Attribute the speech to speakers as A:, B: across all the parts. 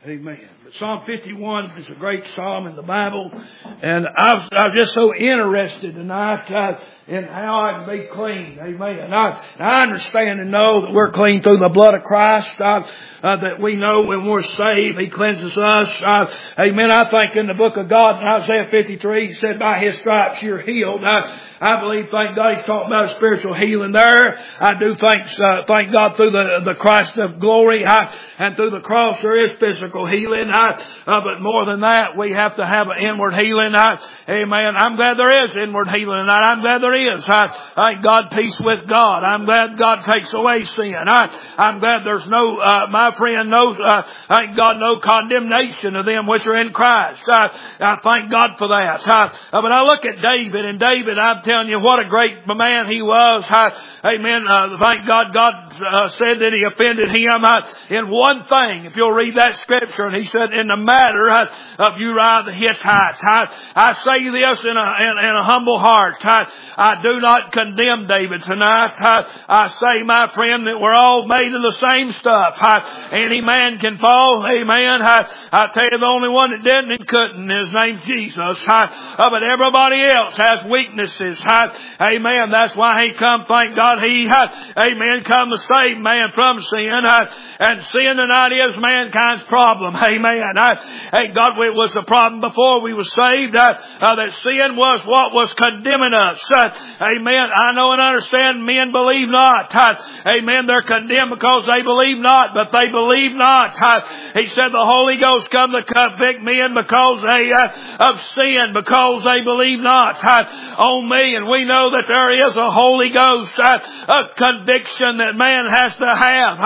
A: Amen. But Psalm 51 is a great psalm in the Bible, and I was just so interested tonight in how I can be clean. Amen. And I understand and know that we're clean through the blood of Christ. That we know when we're saved, He cleanses us. Amen. I think in the book of God, in Isaiah 53, He said, "By His stripes you're healed." I believe, thank God, He's talking about spiritual healing there. I do thank God through the Christ of glory, and through the cross there is physical healing. But more than that, we have to have an inward healing. Amen. I'm glad there is inward healing tonight. I'm glad there is. Thank God, peace with God. I'm glad God takes away sin. I'm glad there's no, my friend, thank God, no condemnation of them which are in Christ. I thank God for that. But I look at David, and David, I'm telling you what a great man he was. Amen. Thank God, God said that He offended him in one thing. If you'll read that scripture, and He said, in the matter of Uriah the Hittite. I say this in a humble heart. I do not condemn David tonight. I say, my friend, that we're all made of the same stuff. Any man can fall. Amen. I tell you, the only one that didn't and couldn't, His name's Jesus. But everybody else has weaknesses. Amen. That's why He come. Thank God He, amen, come to save man from sin. And sin tonight is mankind's problem. Amen. Thank God it was the problem before we were saved. That sin was what was condemning us. Amen. I know and understand men believe not. Amen. They're condemned because they believe not, but they believe not. He said the Holy Ghost come to convict men because of sin, because they believe not on me. And we know that there is a Holy Ghost a conviction that man has to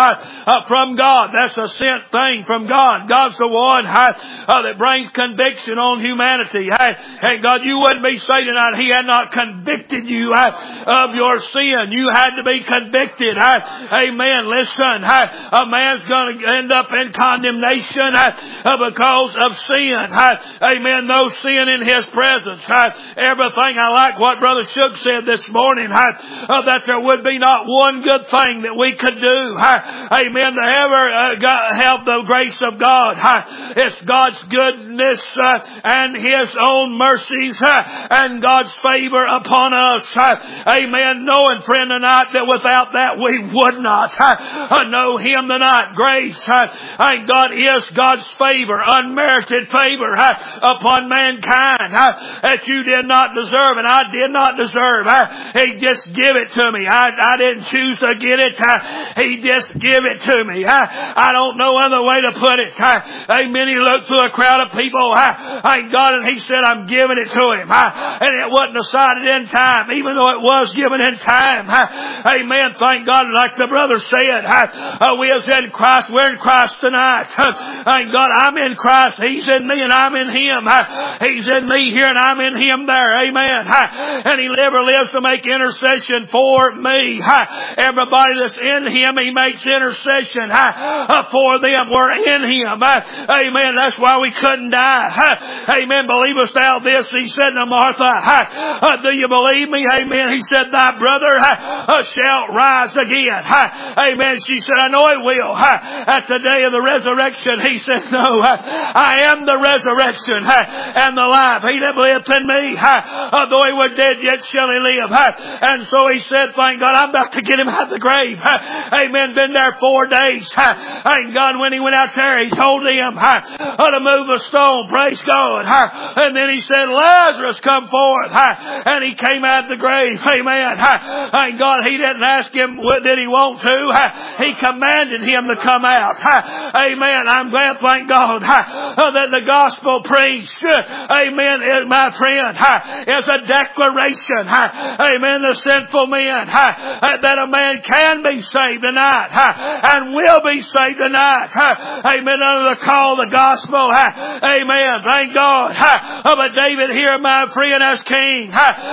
A: have from God. That's a sent thing from God. God's the one that brings conviction on humanity. Hey, God, you wouldn't be saved tonight. He had not convicted you of your sin. You had to be convicted. Amen. Listen, a man's going to end up in condemnation because of sin. Amen. No sin in His presence. Everything. I like what Brother Shook said this morning, that there would be not one good thing that we could do. Amen. To ever have the grace of God. It's God's goodness and His own mercies and God's favor upon us. Amen. Knowing, friend, tonight that without that we would not know Him tonight. Grace, thank God, is God's favor, unmerited favor upon mankind that you did not deserve and I did not deserve. He just give it to me. I didn't choose to get it. He just give it to me. I don't know other way to put it. Amen. He looked through a crowd of people. Thank God, and He said, I'm giving it to him. And it wasn't decided in time, even though it was given in time. Amen. Thank God, like the brother said, we is in Christ. We're in Christ tonight. Thank God, I'm in Christ. He's in me and I'm in Him. He's in me here and I'm in Him there. Amen. And He ever lives to make intercession for me. Everybody that's in Him, He makes intercession for them. We're in Him. Amen. That's why we couldn't die. Amen. Believest thou this? He said to Martha, do you believe me? Amen. He said, thy brother shall rise again. Amen. She said, I know he will. At the day of the resurrection, He said, no, I am the resurrection and the life. He that believeth in me, though he were dead, yet shall he live. And so He said, thank God, I'm about to get him out of the grave. Amen. Been there 4 days. Thank God, when he went out there, He told him to move a stone. Praise God. And then He said, Lazarus, come forth. And he came out of the grave. Amen. Thank God, He didn't ask him, did he want to? He commanded him to come out. Amen. I'm glad, thank God, that the gospel preached, amen, my friend, is a declaration, amen, the sinful men, that a man can be saved tonight, and will be saved tonight. Amen. Under the call of the gospel. Amen. Thank God. But David here, my friend, as king,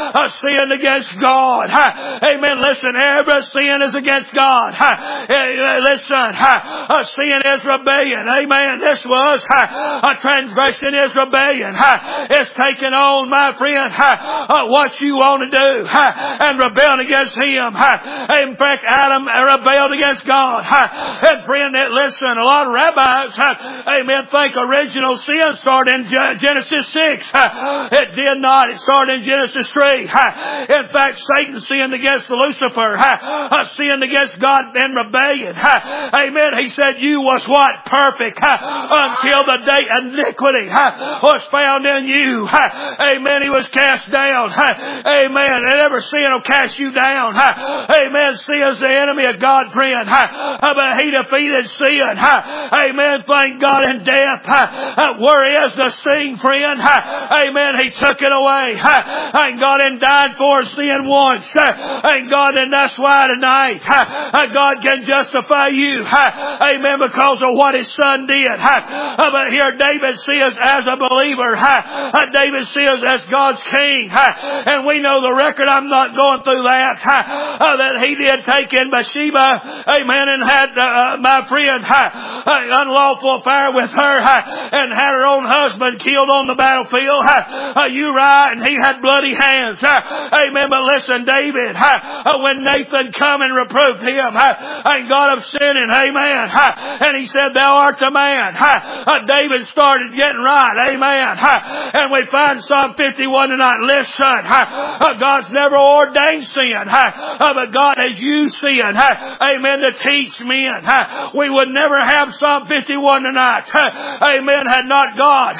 A: sinned against God. Amen. Listen, every sin is against God. Listen, sin is rebellion. Amen. This was a transgression is rebellion. It's taking on, my friend, what you want to do and rebelling against Him. In fact, Adam rebelled against God. And friend, listen, a lot of rabbis, amen, think original sin started in Genesis 6. It did not. It started in Genesis 3. In fact, Satan sinned against Lucifer, sinned against God in rebellion. Amen. He said, you was what? Perfect. Until the day iniquity was found in you. Amen. He was cast down. Amen. And every sin will cast you down. Amen. Sin is the enemy of God, friend. But He defeated sin. Amen. Thank God in death. Where is the sting, friend? Amen. He took it away. Thank God and died for sin once. Thank God, and that's why tonight God can justify you. Amen. Because of what His Son did. But here David says as a believer, David says as God's king. And we know the record. I'm not going through that. That he did take in Bathsheba. Amen. And had my friend unlawful affair with her. And had her own husband killed on the battlefield. Uriah, and he had bloody hands. Amen. But listen, David, when Nathan come and reproved him, and God of sinning, amen. And he said, thou art the man. David started getting right, amen. And we find Psalm 51 tonight. Listen, God's never ordained sin, but God has used sin, amen, to teach men. We would never have Psalm 51 tonight, amen, had not God,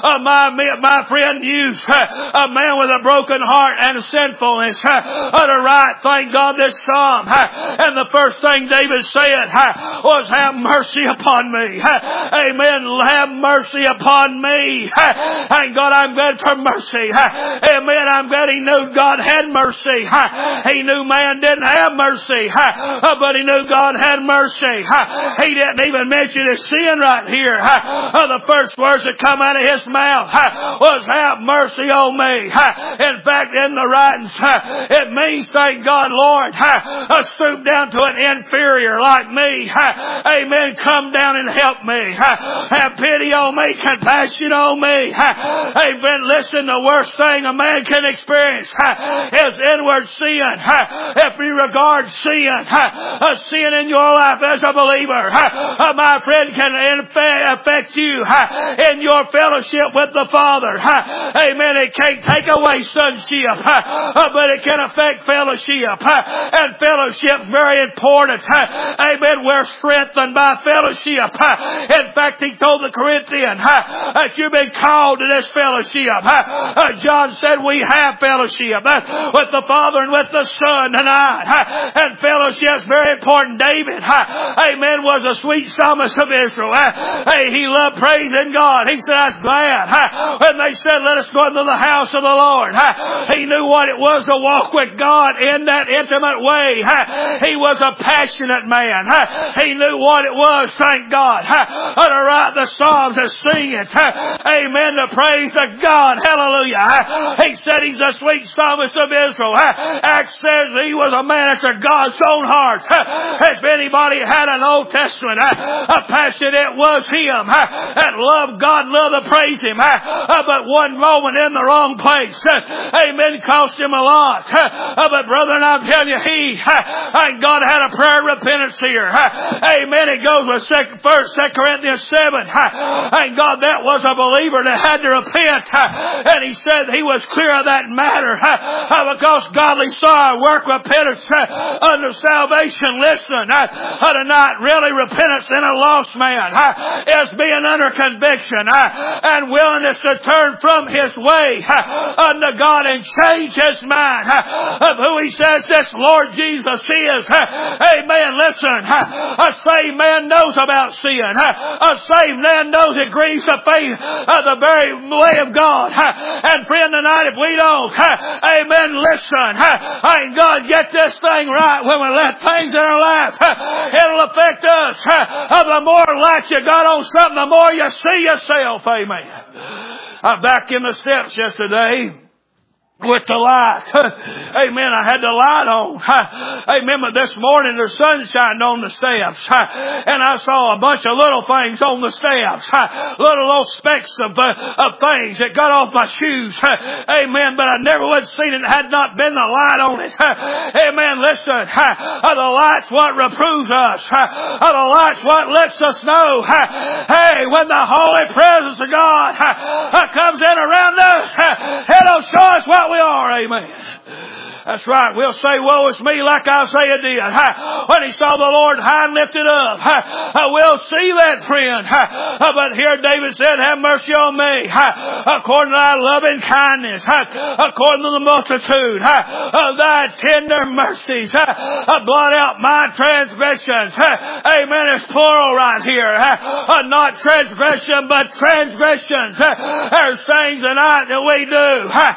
A: my friend, used a man with a broken heart and a sinfulness to write, thank God, this psalm. And the first thing David said was, have mercy upon me. Amen. Have mercy upon me. Thank God, I'm glad for mercy. Amen. I'm glad he knew God had mercy. He knew man didn't have mercy, but he knew God had mercy. He didn't even mention his sin right here. The first words that come out of his mouth was, have mercy on me. In fact, in the writings, it means, thank God, Lord, stoop down to an inferior like me. Amen. Come down and help me. Have pity on me. Compassion on me. Amen. Listen, the worst thing a man can experience is inward sin. If you regard sin in your life as a believer, my friend, can affect you in your fellowship with the Father. Amen. It can't take away sonship, but it can affect fellowship. And fellowship is very important. Amen. We're strengthened by fellowship. In fact, he told the Corinthians that you've been called to this fellowship. John said we have fellowship with the Father and with the Son tonight. And fellowship is very important. David, amen, was a sweet psalmist of Israel. He loved praising God. He said, I was glad when they said, let us go into the house of the Lord. He knew what it was to walk with God in that intimate way. He was a passionate man. He knew what it was, thank God, to write the Psalms and sing it. Amen, to praise to God. Hallelujah. He said he's a sweet psalmist of Israel. Acts says he was a man after God's own heart. If anybody had an Old Testament, a passion, it was him. That loved God, loved to praise Him. But one moment in the wrong place, amen, cost him a lot. But brethren, I'm telling you, God had a prayer of repentance here. Amen. It goes with 2 Corinthians 7. And God, that was a believer that had to repent. And he said he was clear of that matter. Because godly sorrow work repentance under salvation. Listen, tonight, really repentance in a lost man is being under conviction and willingness to turn from his way unto God and change his mind of who he says this Lord Jesus is. Amen. Listen, a saved man knows about sin. A saved man knows it grieves the faith of the very way of God. And friend, tonight, if we don't, amen, listen, thank God, get this thing right when we let things in our life. It'll affect us. The more light you got on something, the more you see yourself. Amen. Back in the steps yesterday, with the light. Amen. I had the light on. Amen. But this morning the sun shined on the steps. And I saw a bunch of little things on the steps. Little specks of things that got off my shoes. Amen. But I never would have seen it had not been the light on it. Amen. Listen. The light's what reproves us. The light's what lets us know. Hey, when the holy presence of God comes in around us, it'll show us what we are. Amen. That's right. We'll say, woe is me, like Isaiah did. When he saw the Lord high and lifted up. We'll see that, friend. But here David said, have mercy on me. According to thy loving kindness. According to the multitude of thy tender mercies. Blot out my transgressions. Amen. It's plural right here. Not transgression, but transgressions. There's things that we do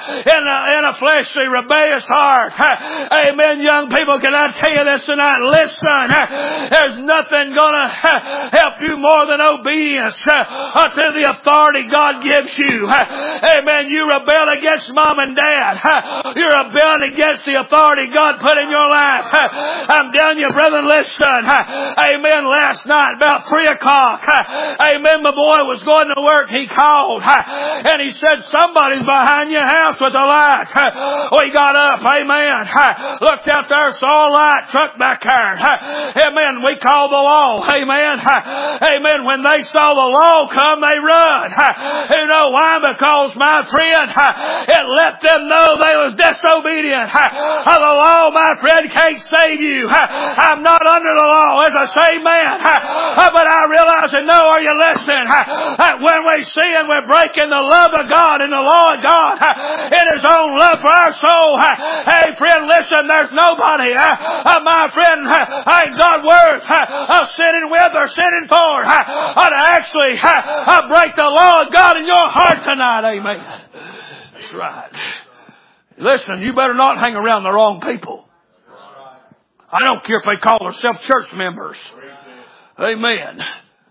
A: in a fleshly, rebellious heart. Amen. Young people, can I tell you this tonight? Listen, there's nothing going to help you more than obedience to the authority God gives you. Amen. You rebel against mom and dad. You're rebelling against the authority God put in your life. I'm telling you, brother, listen. Amen. Last night, about 3 o'clock, amen, my boy was going to work. He called and he said, somebody's behind your house with a light. We got up. Amen. Looked out there, saw a light truck back there. Amen. We called the law. Amen. Amen. When they saw the law come, they run. You know why? Because, my friend, it let them know they was disobedient. The law, my friend, can't save you. I'm not under the law as a saved man. But I realize and know, are you listening? When we sin, we're breaking the love of God and the law of God in His own love for our soul. Hey, friend, listen, there's nobody, my friend, God worth sinning with or sinning for to actually break the law of God in your heart tonight. Amen. That's right. Listen, you better not hang around the wrong people. I don't care if they call themselves church members. Amen.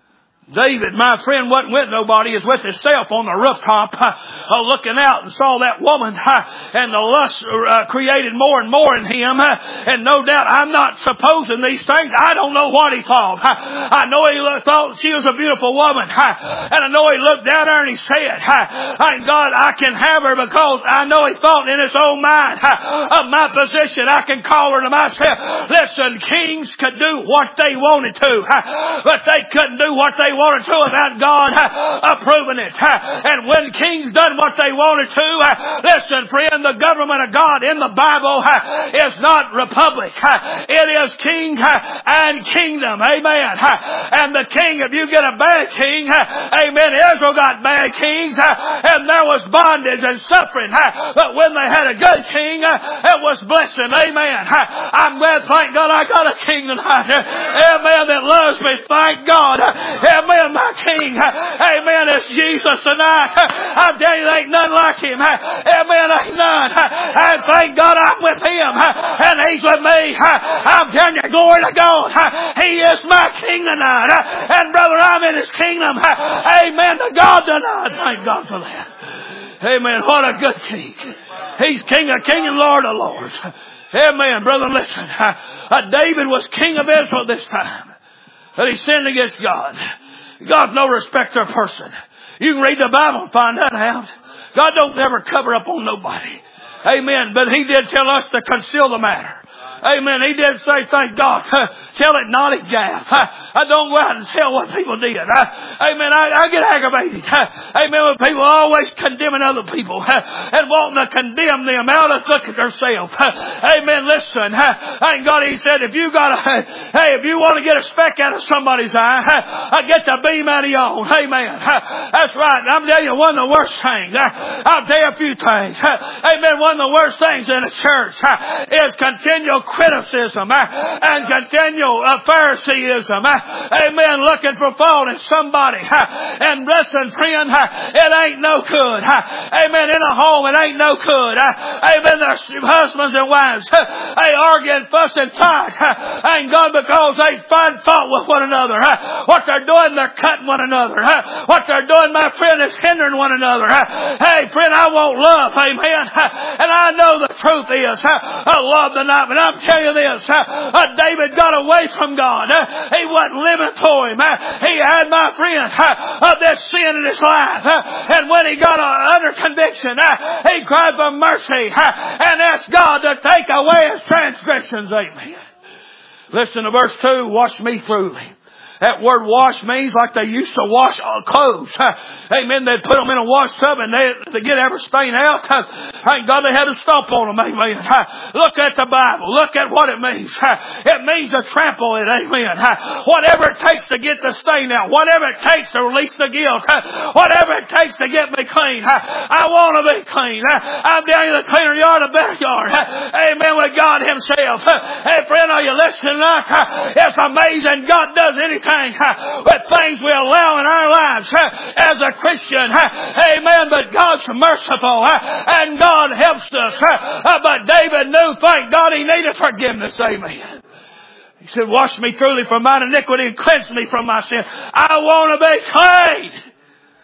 A: David, my friend, wasn't with nobody. He was with himself on the rooftop looking out and saw that woman and the lust created more and more in him. And no doubt, I'm not supposing these things. I don't know what he thought. I know he thought she was a beautiful woman. And I know he looked down there and he said, thank God I can have her, because I know he thought in his own mind of my position, I can call her to myself. Listen, kings could do what they wanted to, but they couldn't do what they wanted to without God approving it. And when kings done what they wanted to, listen, friend, the government of God in the Bible is not republic. It is king and kingdom. Amen. And the king, if you get a bad king, amen, Israel got bad kings, and there was bondage and suffering. But when they had a good king, it was blessing. Amen. I'm glad, thank God, I got a king tonight. Amen, that loves me. Thank God. Amen, my King. Amen, it's Jesus tonight. I'm telling you, there ain't none like Him. Amen, ain't none. And thank God I'm with Him. And He's with me. I'm telling you, glory to God. He is my King tonight. And brother, I'm in His kingdom. Amen to God tonight. Thank God for that. Amen. What a good King. He's King of Kings and Lord of Lords. Amen. Brother, listen. David was king of Israel this time. But he sinned against God. God's no respecter of person. You can read the Bible and find that out. God don't never cover up on nobody. Amen. But He did tell us to conceal the matter. Amen. He did say, thank God, tell it not in Gath. I don't go out and tell what people did. Amen. I get aggravated. Amen. When people are always condemning other people and wanting to condemn them out of look at themselves. Amen. Listen. Thank God He said, if you want to get a speck out of somebody's eye, get the beam out of your own. Amen. That's right. I'm telling you, one of the worst things. I'll tell you a few things. Amen. One of the worst things in a church is continual criticism and continual Phariseeism. Amen. Looking for fault in somebody. And listen, friend, it ain't no good. Amen. In a home, it ain't no good. Amen. There's husbands and wives. They argue and fuss and fight. Thank God, because they find fault with one another. What they're doing, they're cutting one another. What they're doing, my friend, is hindering one another. Hey, friend, I want love. Amen. And I know the truth is, I love the night, but I'm telling you this, David got away from God. He wasn't living for Him. He had, my friend, this sin in his life. And when he got under conviction, he cried for mercy and asked God to take away his transgressions. Amen. Listen to verse 2. Wash me thoroughly. That word wash means like they used to wash clothes. Amen. They'd put them in a wash tub and to get every stain out. Thank God they had to stomp on them. Amen. Look at the Bible. Look at what it means. It means to trample it. Amen. Whatever it takes to get the stain out. Whatever it takes to release the guilt. Whatever it takes to get me clean. I want to be clean. I'm down in the cleaner yard, the better yard. Amen. With God Himself. Hey friend, are you listening tonight? It's amazing God does anything with things we allow in our lives as a Christian. Amen. But God's merciful and God helps us. But David knew, thank God, he needed forgiveness. Amen. He said, wash me thoroughly from mine iniquity and cleanse me from my sin. I want to be clean.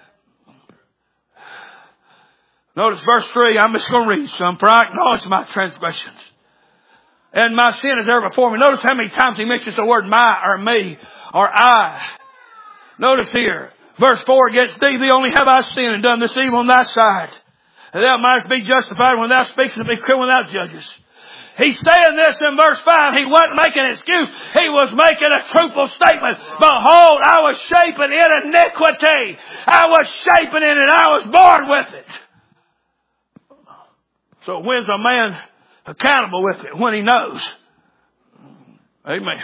A: Notice verse 3. I'm just going to read some. For I acknowledge my transgressions, and my sin is ever before me. Notice how many times he mentions the word my or me or I. Notice here, verse 4, against thee only have I sinned and done this evil on thy sight, that thou mightest be justified when thou speakest and be clear when thou judgest. He's saying this in verse 5. He wasn't making an excuse. He was making a truthful statement. Behold, I was shapen in iniquity. I was shapen in it. I was born with it. So when's a man accountable with it? When he knows. Amen.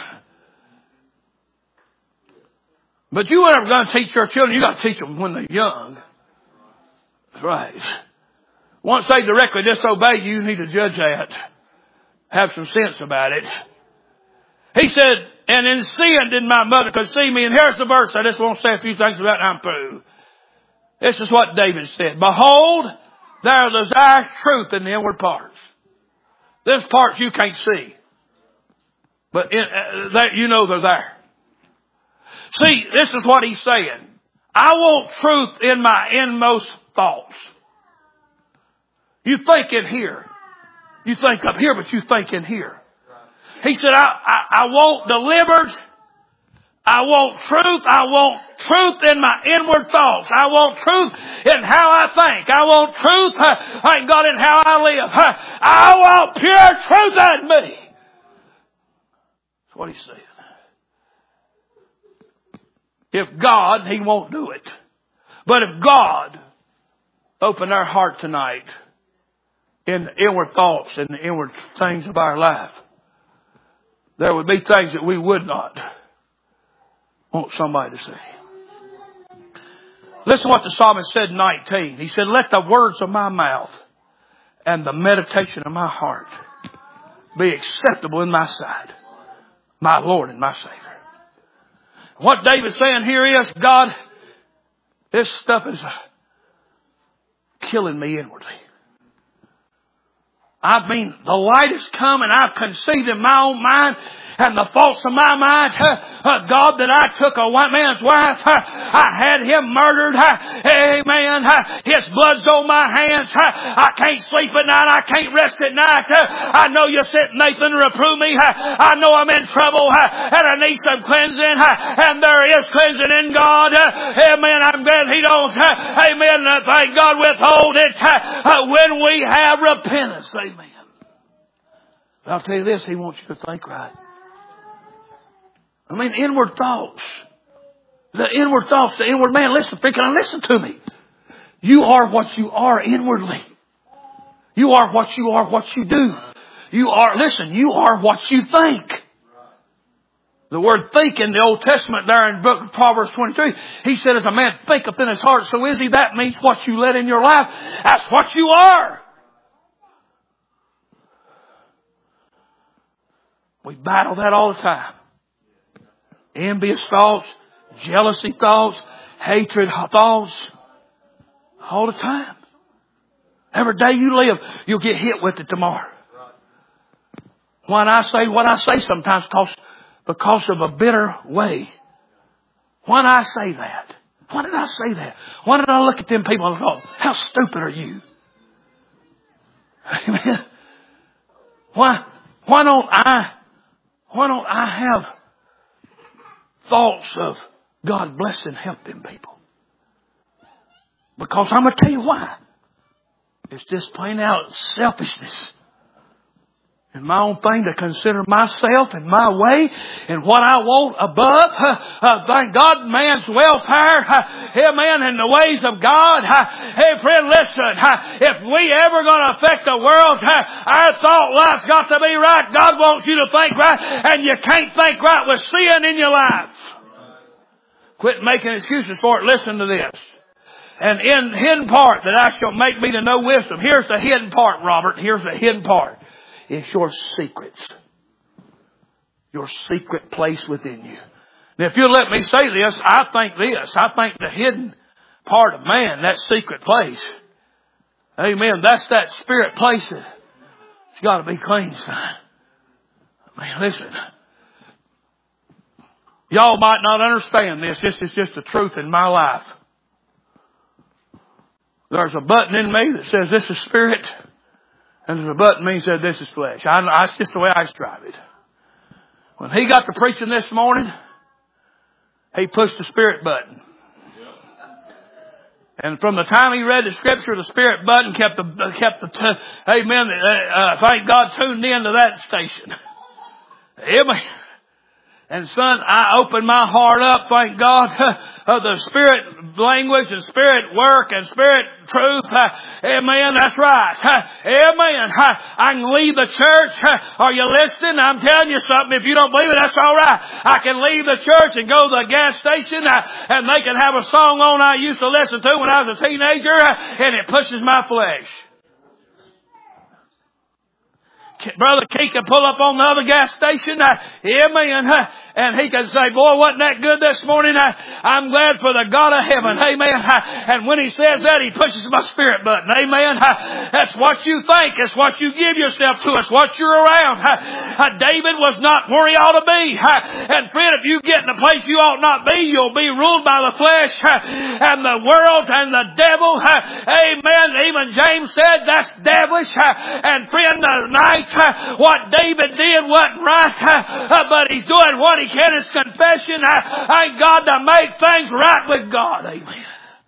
A: But you ain't ever going to teach your children. You got to teach them when they're young. That's right. Once they directly disobey you, you need to judge that. Have some sense about it. He said, and in sin did my mother conceive me. And here's the verse. I just want to say a few things about it and I'm through. This is what David said. Behold, there desires truth in the inward parts. This parts you can't see. But you know they're there. See, this is what he's saying. I want truth in my inmost thoughts. You think in here. You think up here, but you think in here. He said, I want delivered. I want truth. I want truth in my inward thoughts. I want truth in how I think. I want truth, thank God, in how I live. I want pure truth in me. That's what he's saying. If God, He won't do it. But if God opened our heart tonight in the inward thoughts and the inward things of our life, there would be things that we would not want somebody to see. Listen to what the psalmist said in 19. He said, let the words of my mouth and the meditation of my heart be acceptable in my sight, my Lord and my Savior. What David's saying here is, God, this stuff is killing me inwardly. I mean, the light has come and I've conceived in my own mind and the thoughts of my mind, God, that I took a white man's wife, I had him murdered, amen, his blood's on my hands, I can't sleep at night, I can't rest at night, I know you sent Nathan to reprove me, I know I'm in trouble, and I need some cleansing, and there is cleansing in God, amen, I'm glad He don't, amen, thank God, withhold it, when we have repentance, amen. But I'll tell you this, He wants you to think right. I mean, inward thoughts. The inward thoughts, the inward man. Listen, can I listen to me? You are what you are inwardly. You are what you are, what you do. You are what you think. The word think in the Old Testament there in the book of Proverbs 23, he said, as a man thinketh in his heart, so is he. That means what you let in your life. That's what you are. We battle that all the time. Envious thoughts, jealousy thoughts, hatred thoughts. All the time. Every day you live, you'll get hit with it tomorrow. When I say what I say sometimes because of a bitter way. When I say that. Why did I say that? Why did I look at them people and thought, how stupid are you? Amen. Why don't I have thoughts of God blessing, helping people? Because I'm going to tell you why. It's just plain out selfishness. And my own thing to consider myself and my way and what I want above. Thank God, man's welfare. Amen. And the ways of God. Hey, friend, listen. If we ever going to affect the world, our thought life's got to be right. God wants you to think right. And you can't think right with sin in your life. Quit making excuses for it. Listen to this. And in hidden part that I shall make me to know wisdom. Here's the hidden part, Robert. Here's the hidden part. It's your secrets. Your secret place within you. Now, if you'll let me say this, I think the hidden part of man, that secret place. Amen. That's that spirit place that it's got to be clean, son. Man, listen. Y'all might not understand this. This is just the truth in my life. There's a button in me that says this is spirit. And there's a button in me that says this is flesh. That's just the way I describe it. When he got to preaching this morning, he pushed the spirit button. And from the time he read the scripture, the spirit button kept the amen. Thank God tuned in to that station. Amen. And son, I opened my heart up, thank God, of the spirit language and spirit work and spirit truth. Amen. That's right. Amen. I can leave the church. Are you listening? I'm telling you something. If you don't believe it, that's all right. I can leave the church and go to the gas station and they can have a song on I used to listen to when I was a teenager and it pushes my flesh. Brother Keith can pull up on the other gas station. Amen. And he can say, boy, wasn't that good this morning? I'm glad for the God of heaven. Amen. And when he says that, he pushes my spirit button. Amen. That's what you think. It's what you give yourself to. It's what you're around. David was not where he ought to be. And friend, if you get in a place you ought not be, you'll be ruled by the flesh and the world and the devil. Amen. Even James said that's devilish. And friend, tonight, what David did wasn't right, but he's doing what he can. His confession. Thank God to make things right with God. Amen.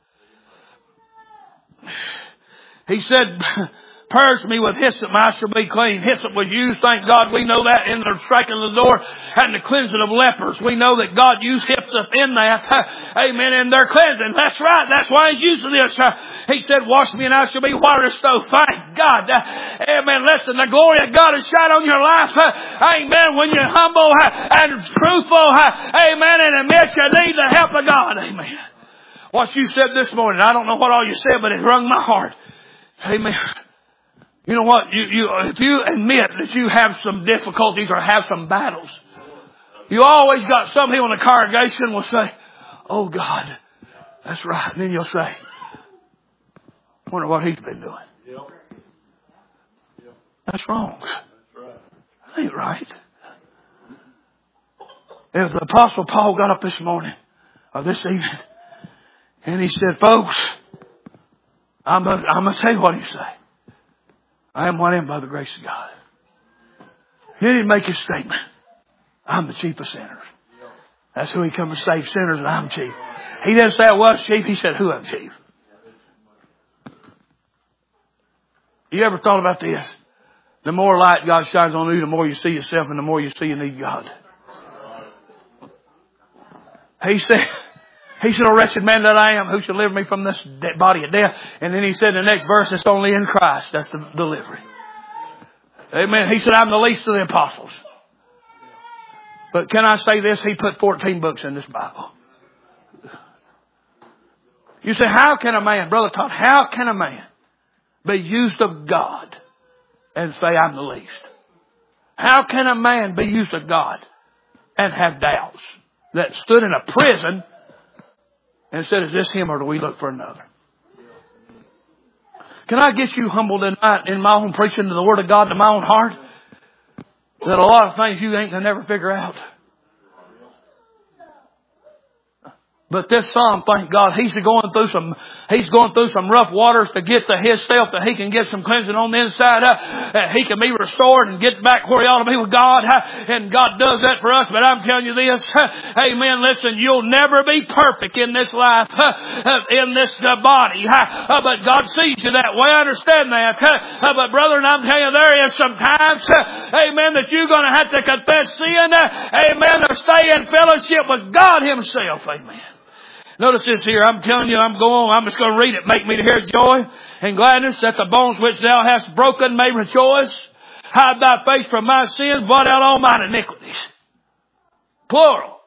A: He said, purge me with hyssop, I shall be clean. Hyssop was used, thank God, we know that, in the striking of the door and the cleansing of lepers. We know that God used hyssop in that. Amen. In their cleansing. That's right. That's why He's using this. He said, wash me and I shall be whiter as snow. Thank God. Amen. Listen, the glory of God is shine on your life. Amen. When you're humble and truthful. Amen. And admit you need the help of God. Amen. What you said this morning, I don't know what all you said, but it wrung my heart. Amen. You know what? If you admit that you have some difficulties or have some battles, you always got some people in the congregation will say, oh God, that's right. And then you'll say, I wonder what he's been doing. That's wrong. That ain't right. If the Apostle Paul got up this morning or this evening and he said, folks, I'm going to tell you what he said. I am what I am by the grace of God. He didn't make his statement. I'm the chief of sinners. That's who he come to save sinners, and I'm chief. He didn't say I was chief. He said who I'm chief. You ever thought about this? The more light God shines on you, the more you see yourself, and the more you see you need God. He said, oh wretched man that I am, who shall deliver me from this body of death? And then he said in the next verse, it's only in Christ. That's the delivery. Amen. He said, I'm the least of the apostles. But can I say this? He put 14 books in this Bible. You say, how can a man, Brother Todd, how can a man be used of God and say I'm the least? How can a man be used of God and have doubts? That stood in a prison and said, is this him or do we look for another? Can I get you humbled tonight in my own preaching to the Word of God to my own heart? That a lot of things you ain't going to never figure out. But this psalm, thank God, he's going through some rough waters to get to himself, that he can get some cleansing on the inside. He can be restored and get back where he ought to be with God. And God does that for us. But I'm telling you this, amen, listen, you'll never be perfect in this life, in this body. But God sees you that way. I understand that. But brother, and I'm telling you, there is some times, amen, that you're going to have to confess sin, amen, or stay in fellowship with God Himself. Amen. Notice this here. I'm telling you, I'm just going to read it. Make me to hear joy and gladness, that the bones which thou hast broken may rejoice. Hide thy face from my sins, blot out all mine iniquities. Plural.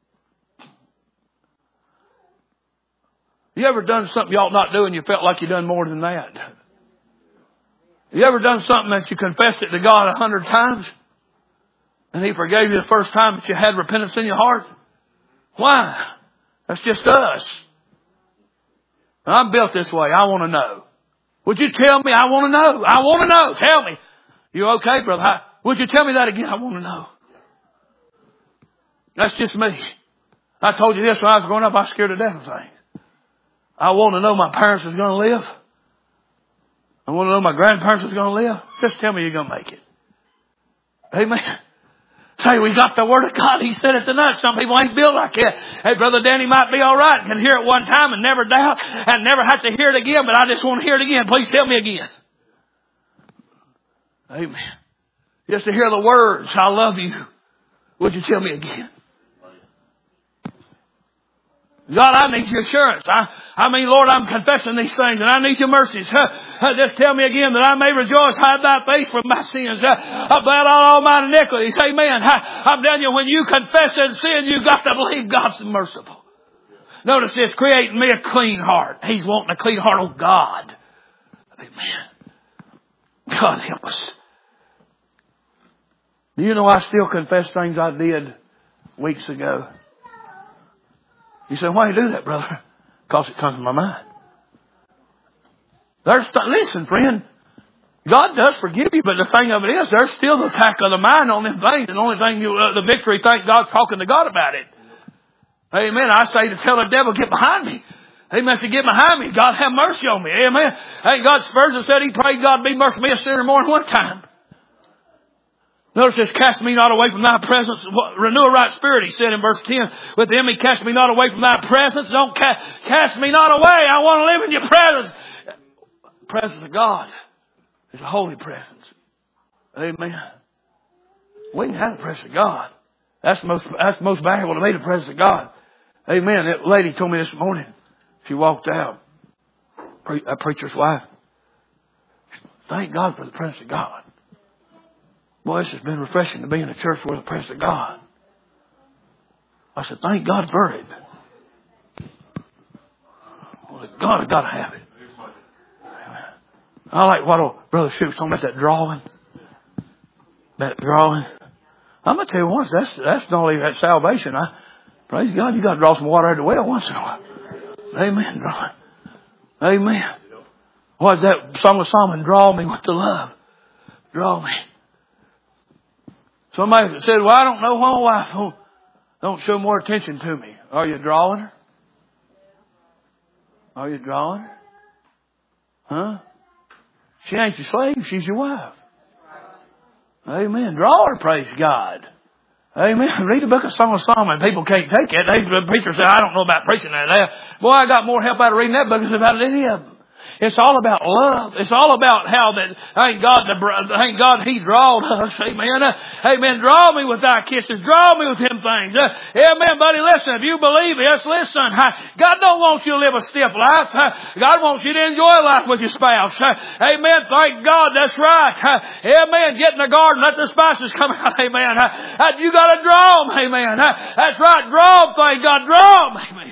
A: You ever done something you ought not do and you felt like you done more than that? You ever done something that you confessed it to God 100 times and He forgave you the first time that you had repentance in your heart? Why? That's just us. I'm built this way. I want to know. Would you tell me? I want to know. I want to know. Tell me. You okay, brother? Would you tell me that again? I want to know. That's just me. I told you this when I was growing up. I was scared to death of things. I want to know my parents was going to live. I want to know my grandparents was going to live. Just tell me you're going to make it. Amen. Say, we got the Word of God. He said it tonight. Some people ain't built like that. Hey, Brother Danny might be all right. Can hear it one time and never doubt and never have to hear it again, but I just want to hear it again. Please tell me again. Amen. Just to hear the words, I love you. Would you tell me again? God, I need your assurance. I mean, Lord, I'm confessing these things and I need your mercies. Just tell me again that I may rejoice. Hide thy face from my sins. Blot out all mine iniquities. Amen. I'm telling you, when you confess and sin, you've got to believe God's merciful. Notice this, create in me a clean heart. He's wanting a clean heart, oh God. Amen. God help us. Do you know I still confess things I did weeks ago? You say, why do you do that, brother? Because it comes to my mind. Listen, friend. God does forgive you, but the thing of it is, there's still the attack of the mind on them things. And the only thing the victory, thank God, talking to God about it. Amen. I say to tell the devil, get behind me. Amen. I say, get behind me. God have mercy on me. Amen. Hey, God, Spurgeon said he prayed God be merciful to me a sinner more than one time. Notice this, cast me not away from thy presence. Renew a right spirit, he said in verse 10. With him, he cast me not away from thy presence. Don't cast me not away. I want to live in your presence. The presence of God is a holy presence. Amen. We can have the presence of God. That's most valuable to me, the presence of God. Amen. That lady told me this morning. She walked out. A preacher's wife. Thank God for the presence of God. Boy, this has been refreshing to be in a church where the presence of God. I said, thank God for it. Well, God has got to have it. I like what old Brother Shoot was talking about, that drawing. That drawing. I'm going to tell you once, that's not only that salvation. Praise God, you got to draw some water out of the well once in a while. Amen. Drawing. Amen. What's that Song of Solomon? Draw me with the love. Draw me. Somebody said, well, I don't know why my wife don't show more attention to me. Are you drawing her? Are you drawing her? Huh? She ain't your slave. She's your wife. Amen. Draw her, praise God. Amen. Read the book of Song of Solomon. People can't take it. The preacher said, I don't know about preaching that. Boy, I got more help out of reading that book than about any of them. It's all about love. It's all about how that, thank God He drawed us. Amen. Amen. Draw me with thy kisses. Draw me with Him things. Amen, buddy. Listen, if you believe this, listen. God don't want you to live a stiff life. God wants you to enjoy life with your spouse. Amen. Thank God. That's right. Amen. Get in the garden. Let the spices come out. Amen. You got to draw them. Amen. That's right. Draw them. Thank God. Draw them. Amen.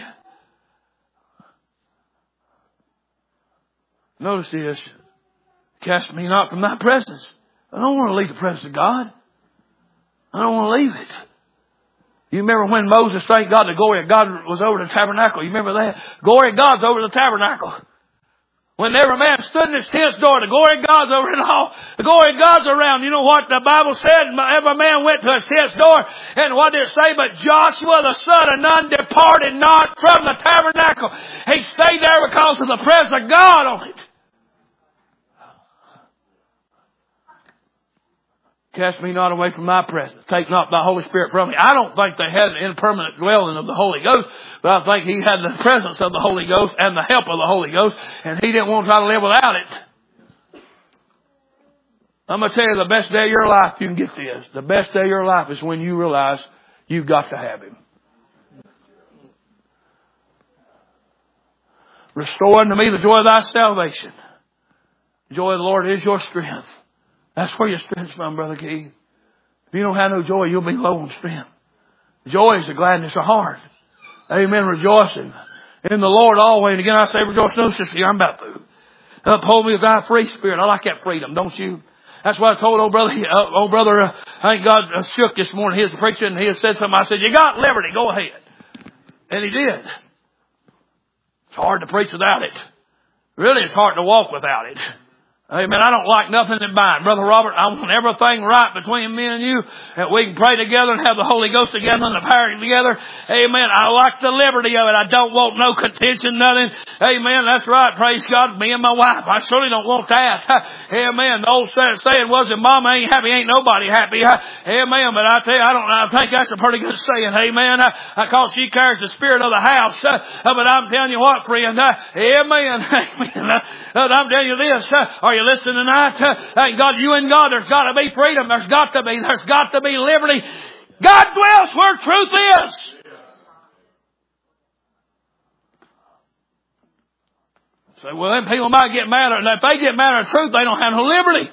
A: Notice this. Cast me not from thy presence. I don't want to leave the presence of God. I don't want to leave it. You remember when Moses, thank God, the glory of God was over the tabernacle. You remember that? Glory of God's over the tabernacle. When every man stood in his tent's door, the glory of God's over it all. The glory of God's around. You know what the Bible said? Every man went to his tent's door. And what did it say? But Joshua the son of Nun departed not from the tabernacle. He stayed there because of the presence of God on it. Cast me not away from my presence. Take not thy Holy Spirit from me. I don't think they had an impermanent dwelling of the Holy Ghost, but I think he had the presence of the Holy Ghost and the help of the Holy Ghost, and he didn't want to try to live without it. I'm going to tell you, the best day of your life, you can get this. The best day of your life is when you realize you've got to have Him. Restore unto me the joy of thy salvation. The joy of the Lord is your strength. That's where your strength's from, Brother Keith. If you don't have no joy, you'll be low on strength. Joy is the gladness of heart. Amen. Rejoicing in the Lord always. And again, I say rejoice. No, sister, I'm about to. Uphold me with thy free spirit. I like that freedom, don't you? That's what I told old brother. I think God shook this morning. He was preaching and he had said something. I said, you got liberty. Go ahead. And he did. It's hard to preach without it. Really, it's hard to walk without it. Amen. I don't like nothing in bind. Brother Robert, I want everything right between me and you. That we can pray together and have the Holy Ghost together and the power together. Amen. I like the liberty of it. I don't want no contention, nothing. Amen. That's right. Praise God. Me and my wife. I surely don't want that. Amen. The old saying was, if mama ain't happy, ain't nobody happy. Amen. But I tell you, I think that's a pretty good saying. Amen. Because she carries the spirit of the house. But I'm telling you what, friend. Amen. Amen. I'm telling you this. Are you listening tonight? Thank God, you and God, there's got to be freedom. There's got to be liberty. God dwells where truth is. So, well, then people might get mad at, if they get mad at truth, they don't have no liberty.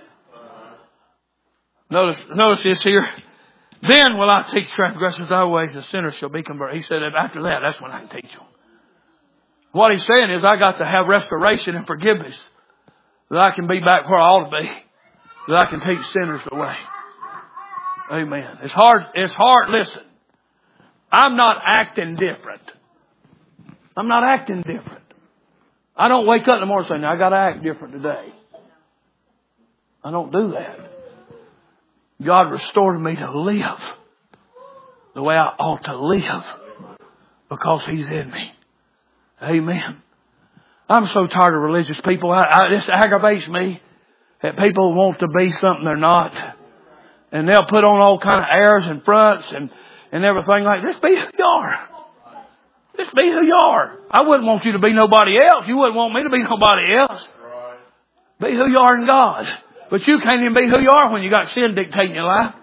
A: Notice this here. Then will I teach transgressors thy ways, and sinners shall be converted. He said that after that, that's when I can teach them. What he's saying is, I got to have restoration and forgiveness. That I can be back where I ought to be. That I can teach sinners the way. Amen. It's hard. Listen. I'm not acting different. I'm not acting different. I don't wake up in the morning and say, I got to act different today. I don't do that. God restored me to live the way I ought to live because He's in me. Amen. I'm so tired of religious people. This aggravates me that people want to be something they're not. And they'll put on all kind of airs and fronts and everything like this. Just be who you are. Just be who you are. I wouldn't want you to be nobody else. You wouldn't want me to be nobody else. Be who you are in God. But you can't even be who you are when you got sin dictating your life.